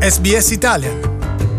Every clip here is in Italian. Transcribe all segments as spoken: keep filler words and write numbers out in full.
S B S Italian.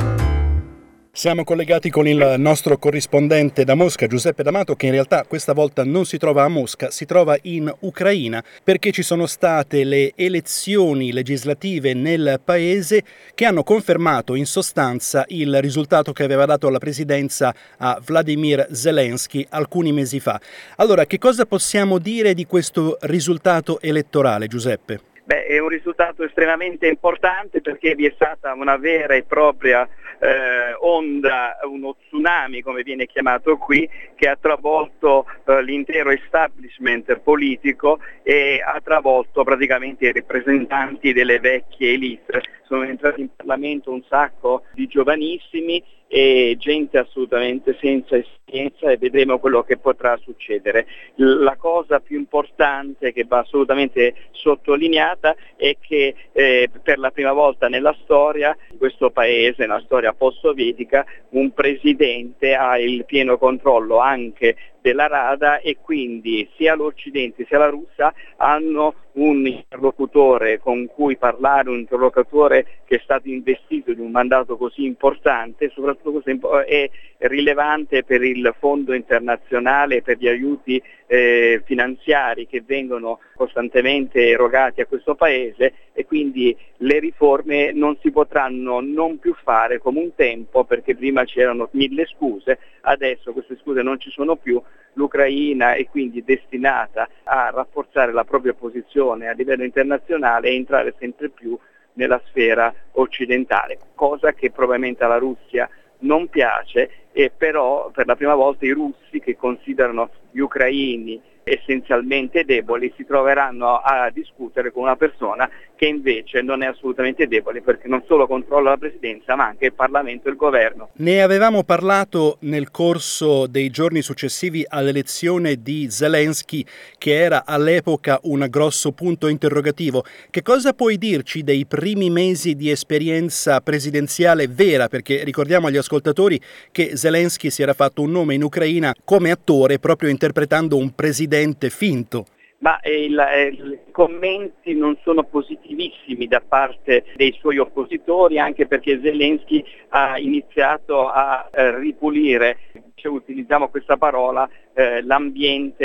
Siamo collegati con il nostro corrispondente da Mosca, Giuseppe D'Amato, che in realtà questa volta non si trova a Mosca, si trova in Ucraina, perché ci sono state le elezioni legislative nel paese che hanno confermato in sostanza il risultato che aveva dato la presidenza a Vladimir Zelensky alcuni mesi fa. Allora, che cosa possiamo dire di questo risultato elettorale, Giuseppe? Beh, è un risultato estremamente importante perché vi è stata una vera e propria eh, onda, uno tsunami come viene chiamato qui, che ha travolto eh, l'intero establishment politico e ha travolto praticamente i rappresentanti delle vecchie elite. Sono entrati in Parlamento un sacco di giovanissimi e gente assolutamente senza esperienza, e vedremo quello che potrà succedere. La cosa più importante che va assolutamente sottolineata è che eh, per la prima volta nella storia di questo paese, nella storia post-sovietica, un presidente ha il pieno controllo anche della Rada, e quindi sia l'Occidente sia la Russia hanno un interlocutore con cui parlare, un interlocutore che è stato investito di un mandato così importante, soprattutto così è rilevante per il fondo internazionale, per gli aiuti eh, finanziari che vengono costantemente erogati a questo paese, e quindi le riforme non si potranno non più fare come un tempo, perché prima c'erano mille scuse, adesso queste scuse non ci sono più. L'Ucraina è quindi destinata a rafforzare la propria posizione a livello internazionale e entrare sempre più nella sfera occidentale, cosa che probabilmente alla Russia non piace, e però per la prima volta i russi, che considerano gli ucraini essenzialmente deboli, si troveranno a discutere con una persona che invece non è assolutamente debole, perché non solo controlla la presidenza ma anche il Parlamento e il governo. Ne avevamo parlato nel corso dei giorni successivi all'elezione di Zelensky, che era all'epoca un grosso punto interrogativo. Che cosa puoi dirci dei primi mesi di esperienza presidenziale vera? Perché ricordiamo agli ascoltatori che Zelensky si era fatto un nome in Ucraina come attore, proprio interpretando un presidente finto. Ma eh, il, eh, i commenti non sono positivissimi da parte dei suoi oppositori, anche perché Zelensky ha iniziato a eh, ripulire, cioè, utilizziamo questa parola, eh, l'ambiente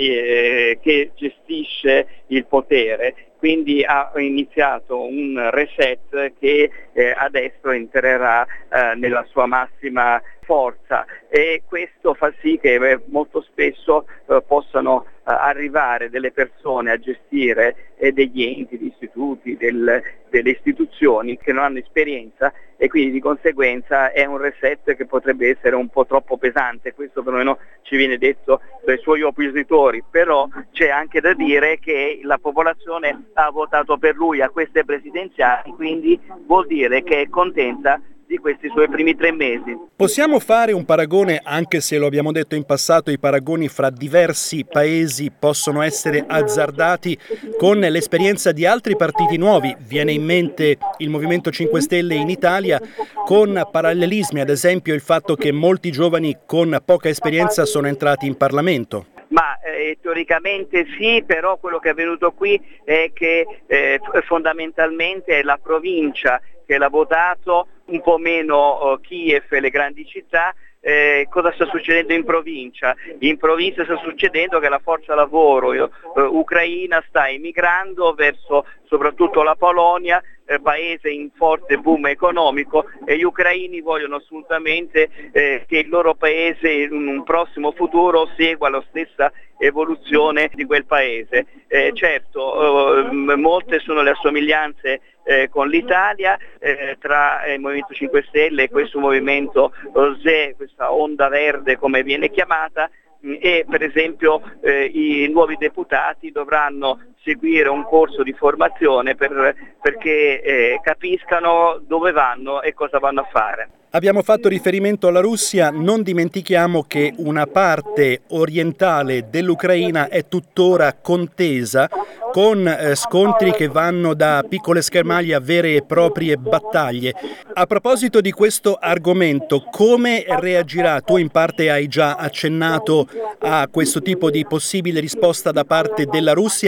eh, che gestisce il potere. Quindi ha iniziato un reset che eh, adesso entrerà eh, nella sua massima forza, e questo fa sì che eh, molto spesso eh, possano eh, arrivare delle persone a gestire eh, degli enti, degli istituti, del, delle istituzioni che non hanno esperienza, e quindi di conseguenza è un reset che potrebbe essere un po' troppo pesante. Questo perlomeno ci viene detto dai suoi oppositori, però c'è anche da dire che la popolazione ha votato per lui a queste presidenziali, quindi vuol dire che è contenta di questi suoi primi tre mesi. Possiamo fare un paragone, anche se lo abbiamo detto in passato, i paragoni fra diversi paesi possono essere azzardati con l'esperienza di altri partiti nuovi. Viene in mente il Movimento cinque Stelle in Italia, con parallelismi, ad esempio il fatto che molti giovani con poca esperienza sono entrati in Parlamento. Ma eh, teoricamente sì, però quello che è avvenuto qui è che eh, fondamentalmente è la provincia che l'ha votato, un po' meno oh, Kiev e le grandi città. Eh, cosa sta succedendo in provincia? In provincia sta succedendo che la forza lavoro eh, ucraina sta emigrando verso soprattutto la Polonia, eh, paese in forte boom economico, e gli ucraini vogliono assolutamente eh, che il loro paese in un prossimo futuro segua la stessa evoluzione di quel paese. Eh, certo, eh, molte sono le assomiglianze eh, con l'Italia, eh, tra il Movimento cinque Stelle e questo movimento O S E, questa onda verde come viene chiamata, e per esempio eh, i nuovi deputati dovranno seguire un corso di formazione per, perché eh, capiscano dove vanno e cosa vanno a fare. Abbiamo fatto riferimento alla Russia, non dimentichiamo che una parte orientale dell'Ucraina è tuttora contesa, con eh, scontri che vanno da piccole schermaglie a vere e proprie battaglie. A proposito di questo argomento, come reagirà? Tu in parte hai già accennato a questo tipo di possibile risposta da parte della Russia a questo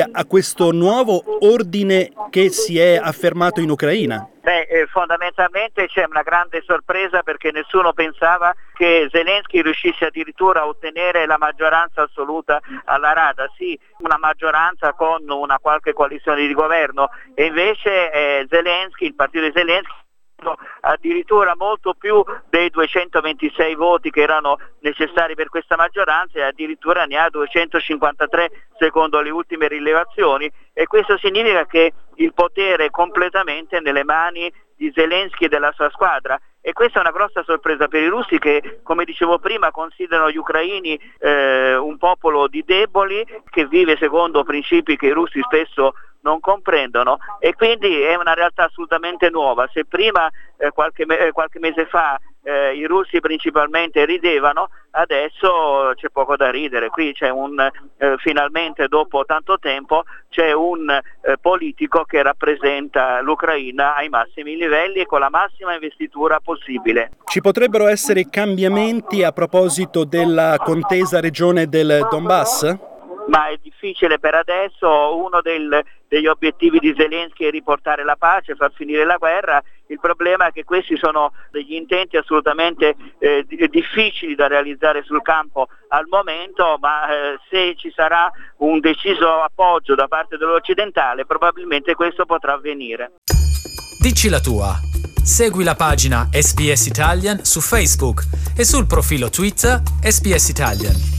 questo nuovo ordine che si è affermato in Ucraina? Beh, eh, fondamentalmente c'è una grande sorpresa perché nessuno pensava che Zelensky riuscisse addirittura a ottenere la maggioranza assoluta alla Rada, sì, una maggioranza con una qualche coalizione di governo, e invece eh, Zelensky, il partito di Zelensky, addirittura molto più dei duecentoventisei voti che erano necessari per questa maggioranza, e addirittura ne ha duecentocinquantatré secondo le ultime rilevazioni, e questo significa che il potere è completamente nelle mani di Zelensky e della sua squadra, e questa è una grossa sorpresa per i russi che, come dicevo prima, considerano gli ucraini eh, un popolo di deboli che vive secondo principi che i russi spesso non comprendono, e quindi è una realtà assolutamente nuova. Se prima eh, qualche, me- qualche mese fa eh, i russi principalmente ridevano, adesso c'è poco da ridere. Qui c'è un eh, finalmente dopo tanto tempo c'è un eh, politico che rappresenta l'Ucraina ai massimi livelli e con la massima investitura possibile. Ci potrebbero essere cambiamenti a proposito della contesa regione del Donbass? Ma è difficile per adesso. Uno del, degli obiettivi di Zelensky è riportare la pace, far finire la guerra. Il problema è che questi sono degli intenti assolutamente eh, difficili da realizzare sul campo al momento, ma eh, se ci sarà un deciso appoggio da parte dell'occidentale, probabilmente questo potrà avvenire. Dici la tua. Segui la pagina S B S Italian su Facebook e sul profilo Twitter S B S Italian.